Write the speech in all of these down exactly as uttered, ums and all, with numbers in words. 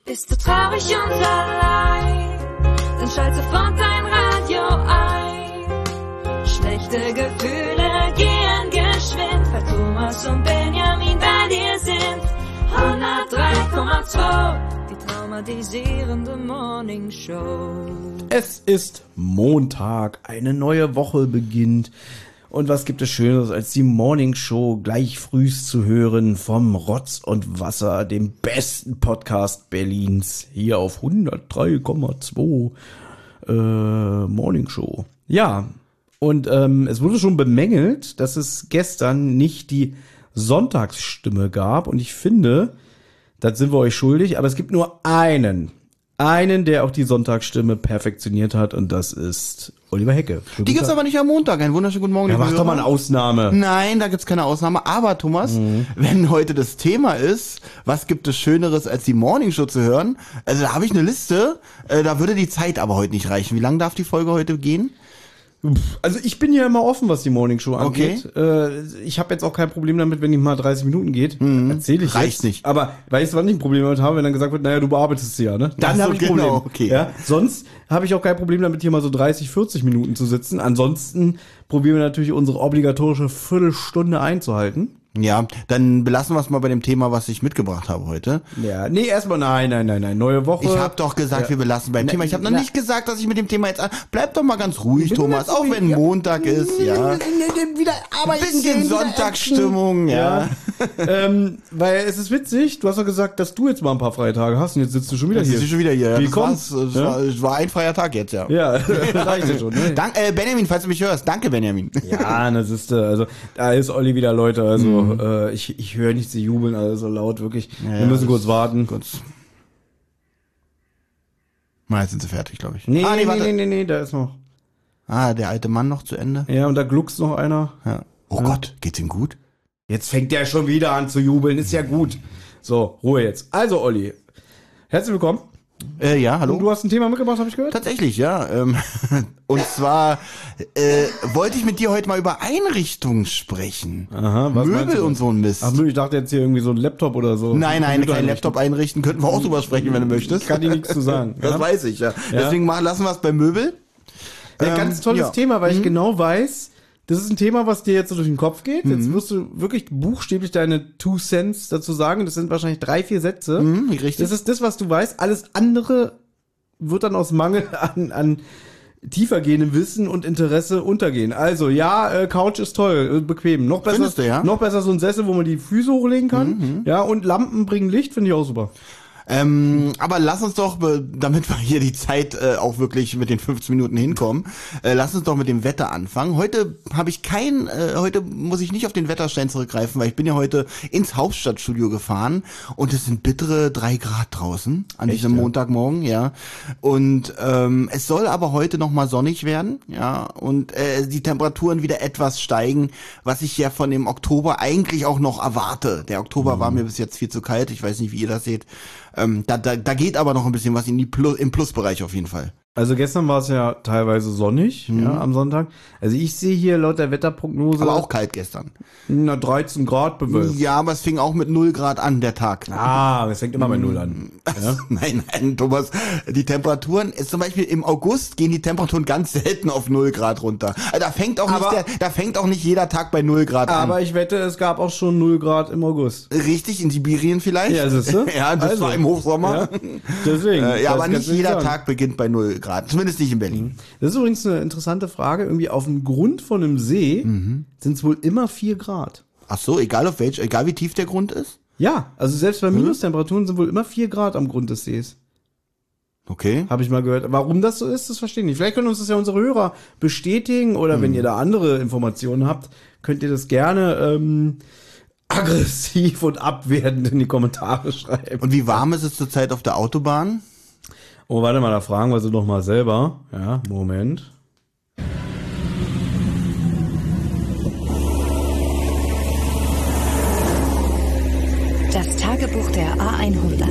Bist du traurig und allein, dann schalt sofort dein Radio ein. Schlechte Gefühle gehen geschwind, weil Thomas und Benjamin bei dir sind. hundertdrei Komma zwei, die traumatisierende Morning Show. Es ist Montag, eine neue Woche beginnt. Und was gibt es Schöneres, als die Morning Show gleich frühst zu hören vom Rotz und Wasser, dem besten Podcast Berlins, hier auf hundertdrei Komma zwei äh, Morning Show. Ja, und ähm, es wurde schon bemängelt, dass es gestern nicht die Sonntagsstimme gab. Und ich finde, das sind wir euch schuldig, aber es gibt nur einen, einen, der auch die Sonntagsstimme perfektioniert hat, und das ist Oliver Hecke. Schönen die gibt's aber nicht am Montag. Einen wunderschönen guten Morgen. Ja, mach doch mal eine Ausnahme. Nein, da gibt's keine Ausnahme. Aber Thomas, mhm. wenn heute das Thema ist, was gibt es Schöneres als die Morning Show zu hören? Also da habe ich eine Liste, äh, da würde die Zeit aber heute nicht reichen. Wie lange darf die Folge heute gehen? Also ich bin ja immer offen, was die Morning Show angeht. Okay. Äh, ich habe jetzt auch kein Problem damit, wenn die mal dreißig Minuten geht. Mhm. Erzähle ich Reicht jetzt. nicht. Aber weißt du, was ich ein Problem damit habe, wenn dann gesagt wird, naja, du bearbeitest sie ja, ne? Dann so, habe ich ein genau, Problem. Okay. Ja? Sonst habe ich auch kein Problem damit, hier mal so dreißig, vierzig Minuten zu sitzen. Ansonsten probieren wir natürlich unsere obligatorische Viertelstunde einzuhalten. Ja, dann belassen wir es mal bei dem Thema, was ich mitgebracht habe heute. Ja, nee, erstmal nein, nein, nein, nein, neue Woche. Ich habe doch gesagt, ja. wir belassen beim na, Thema. Ich habe noch na, nicht gesagt, dass ich mit dem Thema jetzt an. Bleib doch mal ganz ruhig, Thomas, auch wenn ja. Montag ist, ja. Wieder arbeiten. Ein bisschen Sonntagsstimmung, ja. ja. ähm, weil es ist witzig, du hast doch gesagt, dass du jetzt mal ein paar freie Tage hast, und jetzt sitzt du schon wieder jetzt hier. Sitzt du schon wieder hier. Wie das kommt's? Es ja? war, war ein freier Tag jetzt, ja. Ja, reicht ja schon. Ne? Dank, äh, Benjamin, falls du mich hörst, danke Benjamin. Ja, das ist, also da ist Olli wieder, Leute, also mhm. äh, ich Ich höre nicht sie jubeln, also so laut, wirklich. Ja, wir müssen kurz warten. Kurz. Mal, jetzt sind sie fertig, glaube ich. Nee, ah, nee, nee, warte. nee, nee, nee, da ist noch. Ah, der alte Mann noch zu Ende. Ja, und da gluckst noch einer. Ja. Oh ja. Gott, geht's ihm gut? Jetzt fängt der schon wieder an zu jubeln, ist ja gut. So, Ruhe jetzt. Also, Olli, herzlich willkommen. Äh, ja, hallo. Und du hast ein Thema mitgebracht, habe ich gehört? Tatsächlich, ja. Ähm, und zwar äh, wollte ich mit dir heute mal über Einrichtungen sprechen. Aha, was Möbel und so ein Mist. Ach, ich dachte jetzt hier irgendwie so ein Laptop oder so. Nein, nein, kein Laptop einrichten. Könnten wir auch drüber sprechen, wenn du möchtest. Kann dir nichts zu sagen. Das ja? weiß ich, ja. ja. Deswegen machen, lassen wir es bei Möbel. Ein ähm, ganz tolles ja. Thema, weil mhm. ich genau weiß, das ist ein Thema, was dir jetzt so durch den Kopf geht. Jetzt mhm. wirst du wirklich buchstäblich deine Two Cents dazu sagen. Das sind wahrscheinlich drei, vier Sätze. Mhm, richtig. Das ist das, was du weißt. Alles andere wird dann aus Mangel an, an tiefergehendem Wissen und Interesse untergehen. Also, ja, äh, Couch ist toll, äh, bequem. Noch besser, du, ja? noch besser so ein Sessel, wo man die Füße hochlegen kann. Mhm. Ja, und Lampen bringen Licht, finde ich auch super. Ähm, aber lass uns doch, damit wir hier die Zeit äh, auch wirklich mit den fünfzehn Minuten hinkommen, äh, lass uns doch mit dem Wetter anfangen. Heute habe ich kein, äh, heute muss ich nicht auf den Wetterstein zurückgreifen, weil ich bin ja heute ins Hauptstadtstudio gefahren und es sind bittere drei Grad draußen an Echt, diesem ja? Montagmorgen, ja. Und ähm, es soll aber heute nochmal sonnig werden, ja, und äh, die Temperaturen wieder etwas steigen, was ich ja von dem Oktober eigentlich auch noch erwarte. Der Oktober mhm. war mir bis jetzt viel zu kalt, ich weiß nicht, wie ihr das seht. Ähm, da, da, da geht aber noch ein bisschen was in die Plus, im Plusbereich auf jeden Fall. Also gestern war es ja teilweise sonnig, mhm. ja, am Sonntag. Also ich sehe hier laut der Wetterprognose. Aber auch kalt gestern. Na, dreizehn Grad bewölkt. Ja, aber es fing auch mit null Grad an, der Tag. Ah, es fängt immer bei null an. Ja? nein, nein, Thomas, die Temperaturen, ist zum Beispiel im August gehen die Temperaturen ganz selten auf null Grad runter. Also da fängt auch aber, nicht der, da fängt auch nicht jeder Tag bei null Grad aber an. Aber ich wette, es gab auch schon null Grad im August. Richtig, in Sibirien vielleicht? Ja, siehst du? ja, das also, war im Hochsommer. Ja, deswegen. Äh, ja, aber nicht jeder Tag beginnt bei null Grad. Zumindest nicht im Berlin. Das ist übrigens eine interessante Frage. Irgendwie auf dem Grund von einem See mhm. sind es wohl immer vier Grad. Ach so, egal auf welch, egal wie tief der Grund ist? Ja, also selbst bei Minustemperaturen sind wohl immer vier Grad am Grund des Sees. Okay. Habe ich mal gehört. Warum das so ist, das verstehe ich nicht. Vielleicht können uns das ja unsere Hörer bestätigen oder mhm. wenn ihr da andere Informationen habt, könnt ihr das gerne ähm, aggressiv und abwertend in die Kommentare schreiben. Und wie warm ist es zurzeit auf der Autobahn? Oh, warte mal, da fragen wir sie doch mal selber. Ja, Moment. Das Tagebuch der A hundert.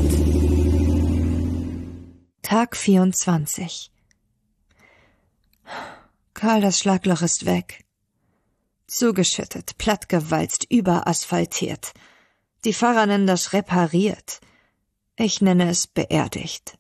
Tag vierundzwanzig. Karl, das Schlagloch ist weg. Zugeschüttet, plattgewalzt, überasphaltiert. Die Fahrer nennen das repariert. Ich nenne es beerdigt.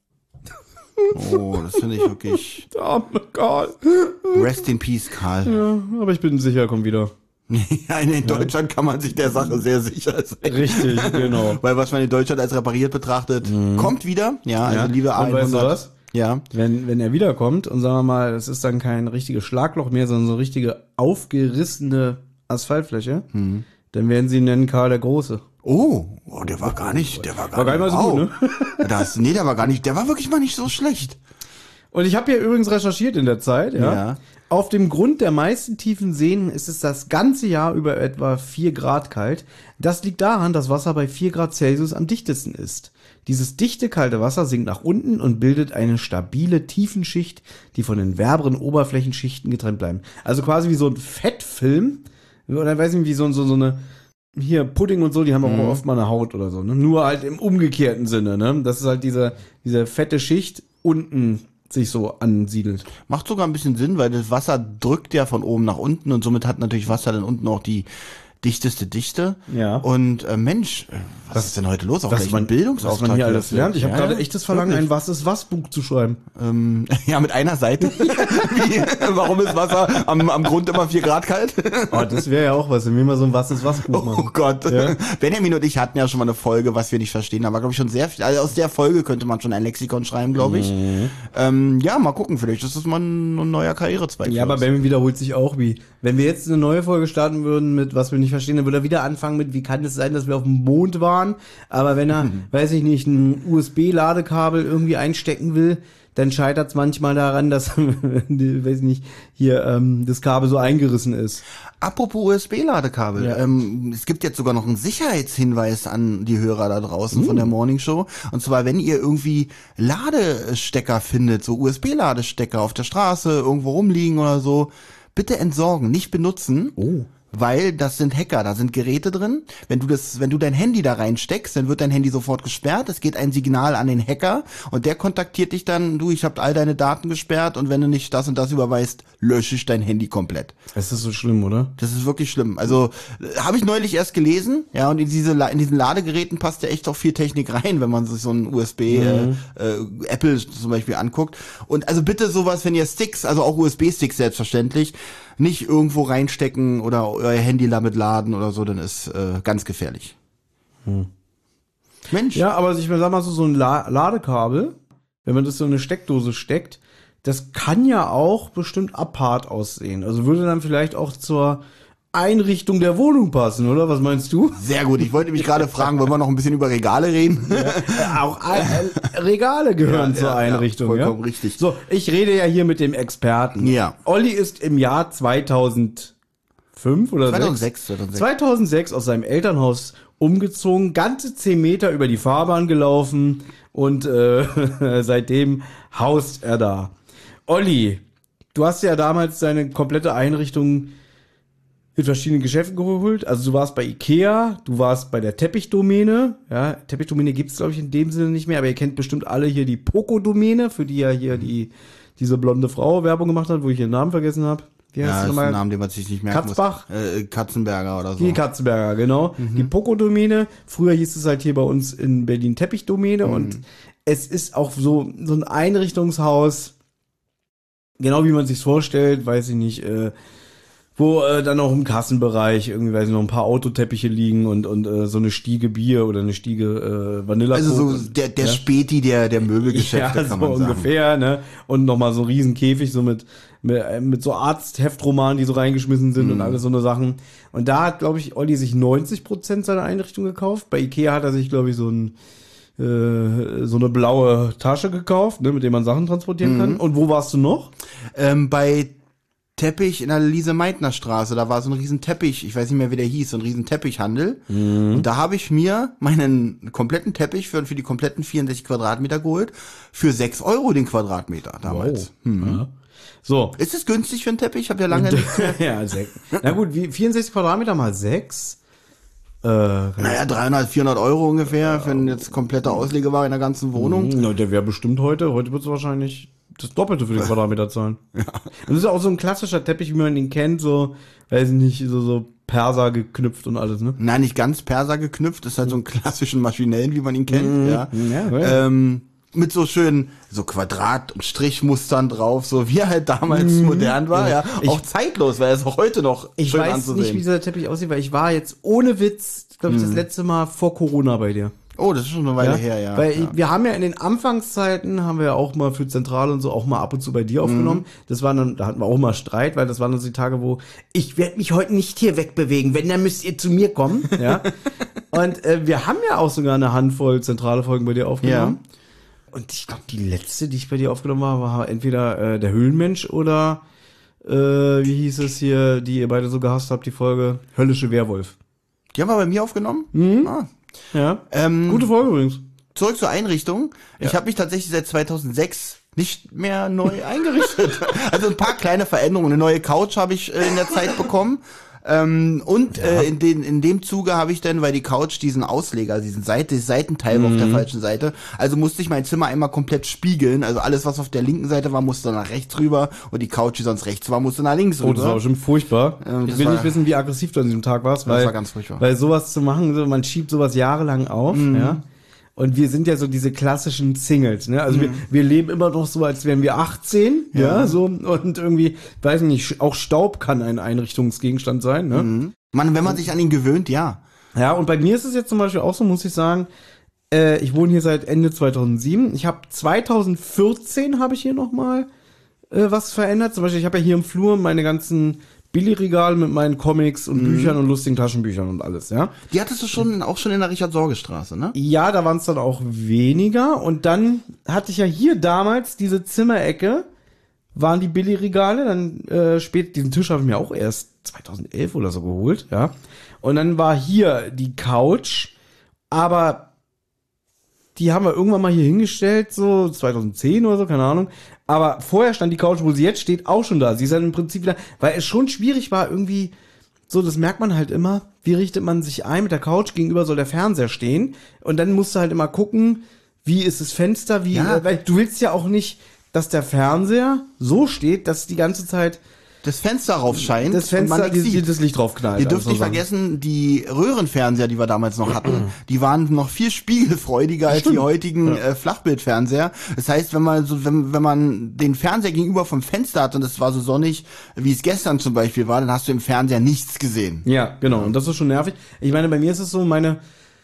Oh, das finde ich wirklich... Oh, Karl. Rest in peace, Karl. Ja, aber ich bin sicher, er kommt wieder. Ja, in Deutschland kann man sich der Sache sehr sicher sein. Richtig, genau. Weil was man in Deutschland als repariert betrachtet, mhm. kommt wieder. Ja, also ja. liebe A hundert. Und weißt du was? Ja. Wenn, wenn er wiederkommt und sagen wir mal, es ist dann kein richtiges Schlagloch mehr, sondern so richtige aufgerissene Asphaltfläche, mhm. dann werden sie ihn nennen Karl der Große. Oh, oh, der war gar nicht, der war gar, war gar nicht mal so wow. gut, ne? Das, nee, der war gar nicht, der war wirklich mal nicht so schlecht. Und ich habe hier übrigens recherchiert in der Zeit, ja. ja. Auf dem Grund der meisten tiefen Seen ist es das ganze Jahr über etwa vier Grad kalt. Das liegt daran, dass Wasser bei vier Grad Celsius am dichtesten ist. Dieses dichte, kalte Wasser sinkt nach unten und bildet eine stabile Tiefenschicht, die von den wärmeren Oberflächenschichten getrennt bleiben. Also quasi wie so ein Fettfilm, oder weiß nicht, wie so, so, so eine, hier Pudding und so, die haben auch mhm. oft mal eine Haut oder so, ne? Nur halt im umgekehrten Sinne, ne? Das ist halt diese, diese fette Schicht unten sich so ansiedelt. Macht sogar ein bisschen Sinn, weil das Wasser drückt ja von oben nach unten und somit hat natürlich Wasser dann unten auch die dichteste Dichte. Ja. Und äh, Mensch, was, was ist denn heute los? Auch gleich ein Bildungsauftrag. Was man hier alles lernt. Ich habe ja, gerade echt das Verlangen, wirklich? Ein Was ist was Buch zu schreiben. Ähm, ja, mit einer Seite. Wie, warum ist Wasser am, am Grund immer vier Grad kalt? Oh, das wäre ja auch was, wenn wir mal so ein Was ist was Buch machen. Oh Gott. Ja? Benjamin und ich hatten ja schon mal eine Folge, was wir nicht verstehen. Da war, glaube ich, schon sehr viel. Also aus der Folge könnte man schon ein Lexikon schreiben, glaube ich. Mhm. Ähm, ja, mal gucken. Vielleicht ist das mal ein, ein neuer Karrierezweig. Ja, aber Benjamin wiederholt sich auch wie. Wenn wir jetzt eine neue Folge starten würden mit was wir nicht verstehen, dann würde er wieder anfangen mit, wie kann es sein, dass wir auf dem Mond waren, aber wenn er, mhm. weiß ich nicht, ein U S B-Ladekabel irgendwie einstecken will, dann scheitert es manchmal daran, dass, weiß ich nicht, hier ähm, das Kabel so eingerissen ist. Apropos U S B-Ladekabel, ja. ähm, es gibt jetzt sogar noch einen Sicherheitshinweis an die Hörer da draußen mhm. von der Morning Show. Und zwar, wenn ihr irgendwie Ladestecker findet, so U S B-Ladestecker auf der Straße, irgendwo rumliegen oder so, bitte entsorgen, nicht benutzen. Oh. Weil das sind Hacker, da sind Geräte drin. Wenn du das, wenn du dein Handy da reinsteckst, dann wird dein Handy sofort gesperrt. Es geht ein Signal an den Hacker und der kontaktiert dich dann, du, ich habe all deine Daten gesperrt und wenn du nicht das und das überweist, lösche ich dein Handy komplett. Das ist so schlimm, oder? Das ist wirklich schlimm. Also habe ich neulich erst gelesen, ja, und in diese in diesen Ladegeräten passt ja echt auch viel Technik rein, wenn man sich so ein U S B mhm. äh, äh, Apple zum Beispiel anguckt. Und also bitte sowas, wenn ihr Sticks, also auch U S B-Sticks selbstverständlich, nicht irgendwo reinstecken oder euer Handy damit laden oder so, dann ist äh, ganz gefährlich. Hm. Mensch. Ja, aber ich sag mal so, so ein La- Ladekabel, wenn man das so in eine Steckdose steckt, das kann ja auch bestimmt apart aussehen. Also würde dann vielleicht auch zur Einrichtung der Wohnung passen, oder? Was meinst du? Sehr gut. Ich wollte mich gerade fragen, wollen wir noch ein bisschen über Regale reden? Ja, auch äh, Regale gehören ja, zur ja, Einrichtung. Ja, vollkommen ja? richtig. So, ich rede ja hier mit dem Experten. Ja. Olli ist im Jahr zweitausendfünf oder zweitausendsechs, zweitausendsechs. zweitausendsechs aus seinem Elternhaus umgezogen, ganze zehn Meter über die Fahrbahn gelaufen und äh, seitdem haust er da. Olli, du hast ja damals deine komplette Einrichtung in verschiedenen Geschäften geholt. Also du warst bei Ikea, du warst bei der Teppichdomäne. Ja, Teppichdomäne gibt's glaube ich in dem Sinne nicht mehr, aber ihr kennt bestimmt alle hier die Poco-Domäne, für die ja hier die diese blonde Frau Werbung gemacht hat, wo ich ihren Namen vergessen habe. Wie heißt ja, das ist ein Name, den man sich nicht merken Katzbach? muss. Äh, Katzenberger oder so. Die Katzenberger, genau. Mhm. Die Poco-Domäne. Früher hieß es halt hier bei uns in Berlin Teppichdomäne mhm. und es ist auch so so ein Einrichtungshaus, genau wie man sich's vorstellt, weiß ich nicht, äh, wo äh, dann auch im Kassenbereich irgendwie, weiß ich noch, ein paar Autoteppiche liegen und und äh, so eine Stiege Bier oder eine Stiege äh, Vanilla. Also so der der ja? Späti der der Möbelgeschäfte, ja, kann so man sagen. Ungefähr, ne? Und nochmal so ein riesen Käfig, so mit, mit mit so Arztheftromanen, die so reingeschmissen sind mhm. und alles so eine Sachen. Und da hat, glaube ich, Olli sich neunzig Prozent seiner Einrichtung gekauft. Bei Ikea hat er sich, glaube ich, so ein äh, so eine blaue Tasche gekauft, ne, mit der man Sachen transportieren mhm. kann. Und wo warst du noch? Ähm, bei Teppich in der Lise-Meitner-Straße, da war so ein riesen Teppich, ich weiß nicht mehr, wie der hieß, so ein riesen Teppichhandel. Mhm. Und da habe ich mir meinen kompletten Teppich für, für die kompletten vierundsechzig Quadratmeter geholt, für sechs Euro den Quadratmeter damals. Wow. Mhm. Ja. So. Ist es günstig für einen Teppich? Ich habe ja lange nicht mehr. Ja, sechs. Na gut, wie vierundsechzig Quadratmeter mal sechs? Äh, naja, dreihundert, vierhundert Euro ungefähr für eine jetzt komplette Auslegeware in der ganzen Wohnung. Ja, der wäre bestimmt heute. Heute wird es wahrscheinlich das Doppelte für den Quadratmeter zahlen. Ja. Und das ist auch so ein klassischer Teppich, wie man ihn kennt, so, weiß ich nicht, so, so Perser geknüpft und alles, ne? Nein, nicht ganz Perser geknüpft, ist halt so ein klassischen Maschinellen, wie man ihn kennt, Mhm. ja. Ja, ja. Ähm, mit so schönen, so Quadrat- und Strichmustern drauf, so wie er halt damals modern war, ja. Ich- auch zeitlos, weil er ist auch heute noch Ich schön weiß anzusehen. nicht, wie dieser Teppich aussieht, weil ich war jetzt ohne Witz, glaube ich, das letzte Mal vor Corona bei dir. Oh, das ist schon eine Weile Ja? her, ja. Weil ja. wir haben ja in den Anfangszeiten, haben wir ja auch mal für Zentrale und so auch mal ab und zu bei dir aufgenommen. Das waren dann, da hatten wir auch mal Streit, weil das waren dann so die Tage, wo ich werde mich heute nicht hier wegbewegen, wenn, dann müsst ihr zu mir kommen. Ja. Und äh, wir haben ja auch sogar eine Handvoll zentrale Folgen bei dir aufgenommen. Ja. Und ich glaube, die letzte, die ich bei dir aufgenommen habe, war entweder äh, der Höhlenmensch oder äh, wie hieß es hier, die ihr beide so gehasst habt, die Folge Höllische Werwolf. Die haben wir bei mir aufgenommen? Mhm. Ah. Ja. Ähm, Gute Folge übrigens. Zurück zur Einrichtung. Ich habe mich tatsächlich seit zweitausendsechs nicht mehr neu eingerichtet. Also ein paar kleine Veränderungen. Eine neue Couch habe ich äh, in der Zeit bekommen. Ähm, und äh, in, den, in dem Zuge habe ich dann, weil die Couch diesen Ausleger, diesen Seite, Seitenteil war auf der falschen Seite, also musste ich mein Zimmer einmal komplett spiegeln. Also alles, was auf der linken Seite war, musste nach rechts rüber und die Couch, die sonst rechts war, musste nach links rüber. Oh, das war bestimmt furchtbar. Ähm, ich das will war- nicht wissen, wie aggressiv du an diesem Tag warst, Das weil, war ganz furchtbar. weil sowas zu machen, so, man schiebt sowas jahrelang auf, Mhm. ja. Und wir sind ja so diese klassischen Singles, ne? Also wir, wir leben immer noch so, als wären wir achtzehn, ja, Mhm. Ja. so, und irgendwie, weiß ich nicht, auch Staub kann ein Einrichtungsgegenstand sein, ne? Mhm. Man, wenn man sich an ihn gewöhnt, ja. Ja, und bei mir ist es jetzt zum Beispiel auch so, muss ich sagen, äh, ich wohne hier seit Ende zweitausendsieben. Ich habe zweitausendvierzehn habe ich hier noch mal äh, was verändert. Zum Beispiel, ich habe ja hier im Flur meine ganzen Billigregale mit meinen Comics und Büchern und lustigen Taschenbüchern und alles, ja. Die hattest du schon auch schon in der Richard-Sorge-Straße, ne? Ja, da waren es dann auch weniger. Und dann hatte ich ja hier damals diese Zimmerecke, waren die Billigregale. Dann äh, spät, diesen Tisch habe ich mir auch erst zweitausendelf oder so geholt, ja. Und dann war hier die Couch, aber die haben wir irgendwann mal hier hingestellt, so zweitausendzehn oder so, keine Ahnung. Aber vorher stand die Couch, wo sie jetzt steht, auch schon da. Sie ist dann im Prinzip wieder, weil es schon schwierig war, irgendwie, so, das merkt man halt immer, wie richtet man sich ein mit der Couch, gegenüber soll der Fernseher stehen. Und dann musst du halt immer gucken, wie ist das Fenster, wie, Ja. äh, weil du willst ja auch nicht, dass der Fernseher so steht, dass die ganze Zeit Das Fenster raufscheint das Fenster, und man die, nichts die, sieht. das Licht drauf knallt. Ihr dürft also nicht so Sachen. vergessen, die Röhrenfernseher, die wir damals noch hatten, die waren noch viel spiegelfreudiger als die heutigen äh, Flachbildfernseher. Das heißt, wenn man so, wenn, wenn man den Fernseher gegenüber vom Fenster hat und es war so sonnig, wie es gestern zum Beispiel war, dann hast du im Fernseher nichts gesehen. Ja, genau. Und das ist schon nervig. Ich meine, bei mir ist es so, meine,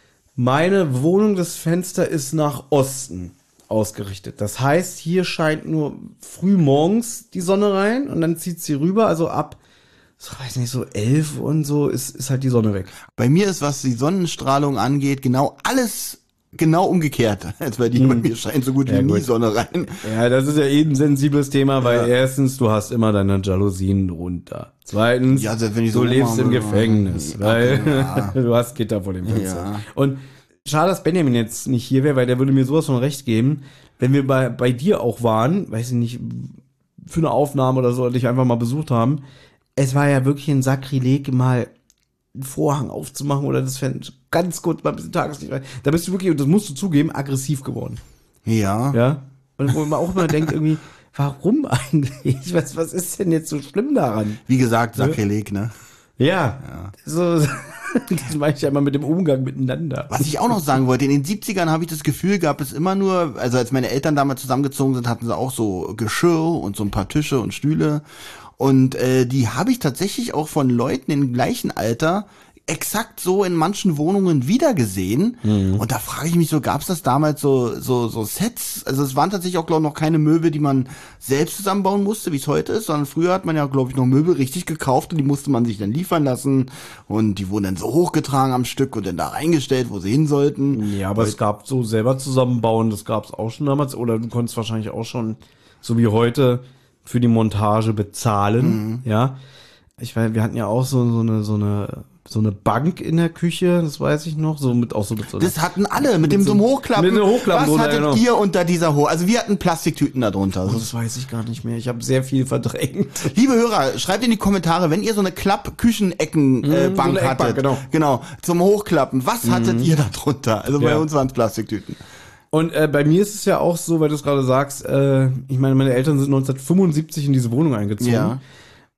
meine Wohnung, das Fenster ist nach Osten ausgerichtet. Das heißt, hier scheint nur früh morgens die Sonne rein und dann zieht sie rüber. Also ab, so weiß nicht, so elf und so ist, ist halt die Sonne weg. Bei mir ist, was die Sonnenstrahlung angeht, genau alles genau umgekehrt als bei dir. Bei mir scheint so gut wie Ja, nie gut. Sonne rein. Ja, das ist ja eh ein sensibles Thema, weil Ja. erstens, du hast immer deine Jalousien runter. Zweitens, Ja, also wenn ich du so lebst mache, im Gefängnis, ja, weil ja. du hast Gitter vor dem Fenster. Ja. Und schade, dass Benjamin jetzt nicht hier wäre, weil der würde mir sowas von recht geben, wenn wir bei, bei dir auch waren, weiß ich nicht, für eine Aufnahme oder so, oder dich einfach mal besucht haben. Es war ja wirklich ein Sakrileg, mal einen Vorhang aufzumachen oder das Fenster ganz kurz mal ein bisschen Tageslicht rein. Da bist du wirklich, und das musst du zugeben, aggressiv geworden. Ja. Ja. Und wo man auch immer denkt, irgendwie, warum eigentlich? Was, was ist denn jetzt so schlimm daran? Wie gesagt, Sakrileg, ne? Ja. So, das meine ich ja immer mit dem Umgang miteinander. Was ich auch noch sagen wollte, in den siebzigern habe ich das Gefühl, gab es immer nur, also als meine Eltern damals zusammengezogen sind, hatten sie auch so Geschirr und so ein paar Tische und Stühle. Und äh, die habe ich tatsächlich auch von Leuten im gleichen Alter exakt so in manchen Wohnungen wiedergesehen. Mhm. Und da frage ich mich so, gab es das damals so so so Sets? Also es waren tatsächlich auch, glaube ich, noch keine Möbel, die man selbst zusammenbauen musste, wie es heute ist, sondern früher hat man ja, glaube ich, noch Möbel richtig gekauft und die musste man sich dann liefern lassen. Und die wurden dann so hochgetragen am Stück und dann da reingestellt, wo sie hin sollten. Ja, aber es gab so selber zusammenbauen, das gab es auch schon damals. Oder du konntest wahrscheinlich auch schon, so wie heute, für die Montage bezahlen. Ja. Ich weiß, wir hatten ja auch so, so eine, so eine, so eine Bank in der Küche, das weiß ich noch, so mit, auch so mit so Das hatten alle, mit dem so einem Hochklappen. mit dem Hochklappen Was drunter, hattet genau. ihr unter dieser Ho? Also wir hatten Plastiktüten da drunter. Oh, das weiß ich gar nicht mehr. Ich habe sehr viel verdrängt. Liebe Hörer, schreibt in die Kommentare, wenn ihr so eine Klapp-Küchenecken-Bank Mhm, so eine hattet. Eckbank, genau. Genau, zum Hochklappen. Was hattet ihr da drunter? Also bei Ja. uns waren es Plastiktüten. Und äh, bei mir ist es ja auch so, weil du es gerade sagst, äh, ich meine, meine Eltern sind neunzehnhundertfünfundsiebzig in diese Wohnung eingezogen. Ja.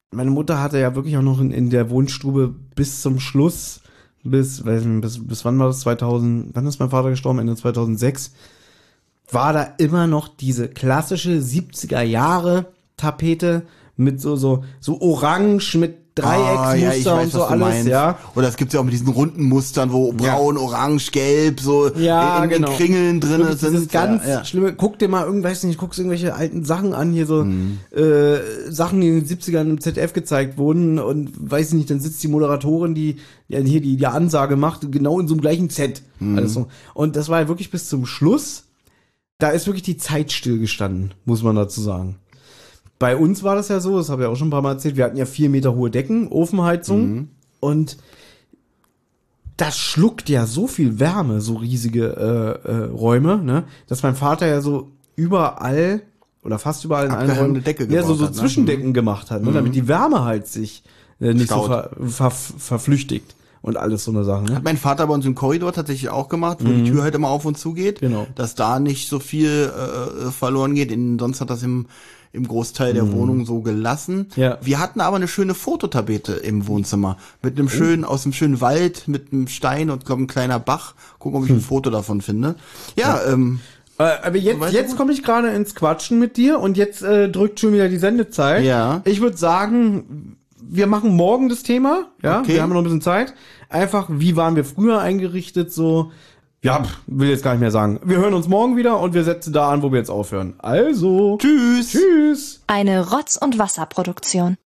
meine Mutter hatte ja wirklich auch noch in, in der Wohnstube bis zum Schluss, bis, weiß nicht, bis, bis wann war das, zweitausend, wann ist mein Vater gestorben, Ende zweitausendsechs, war da immer noch diese klassische siebziger Jahre Tapete mit so, so, so orange, mit Dreiecksmuster ah, ja, ich weiß, und so was du alles, meinst. ja. Oder es gibt ja auch mit diesen runden Mustern, wo braun, Ja. orange, gelb, so Ja, in genau. den Kringeln drin Wirklich sind. dieses ganz ja, ja. schlimme, guck dir mal irgendwas nicht, guckst irgendwelche alten Sachen an, hier so Mhm. äh, Sachen, die in den siebzigern im Z D F gezeigt wurden und weiß ich nicht, dann sitzt die Moderatorin, die ja hier die, die Ansage macht, genau in so einem gleichen Set. Mhm. Alles so. Und das war ja wirklich bis zum Schluss, da ist wirklich die Zeit stillgestanden, muss man dazu sagen. Bei uns war das ja so, das habe ich auch schon ein paar Mal erzählt, wir hatten ja vier Meter hohe Decken, Ofenheizung Mhm. und das schluckt ja so viel Wärme, so riesige äh, äh, Räume, ne, dass mein Vater ja so überall oder fast überall in allen Abgehangene Räumen Decke ja, so, gebaut so hat, ne? Zwischendecken gemacht hat, ne, damit die Wärme halt sich äh, nicht Staut. so ver, ver, verflüchtigt und alles so eine Sache. Ne? Hat mein Vater bei uns im Korridor tatsächlich auch gemacht, wo die Tür halt immer auf und zu geht. Genau. Dass da nicht so viel äh, verloren geht. In, sonst hat das im, im Großteil der Wohnung so gelassen. Ja. Wir hatten aber eine schöne Fototapete im Wohnzimmer. Mit einem schönen, aus einem schönen Wald, mit einem Stein und, glaube ein kleiner Bach. Gucken, ob ich ein Foto davon finde. Ja, ähm, Äh, aber jetzt, weißt du jetzt gut? komme ich gerade ins Quatschen mit dir und jetzt äh, drückt schon wieder die Sendezeit. Ja. Ich würde sagen, wir machen morgen das Thema. Ja, Okay. wir haben noch ein bisschen Zeit. Einfach, wie waren wir früher eingerichtet? So, ja, pff, will jetzt gar nicht mehr sagen. Wir hören uns morgen wieder und wir setzen da an, wo wir jetzt aufhören. Also, tschüss. tschüss. Eine Rotz- und Wasserproduktion.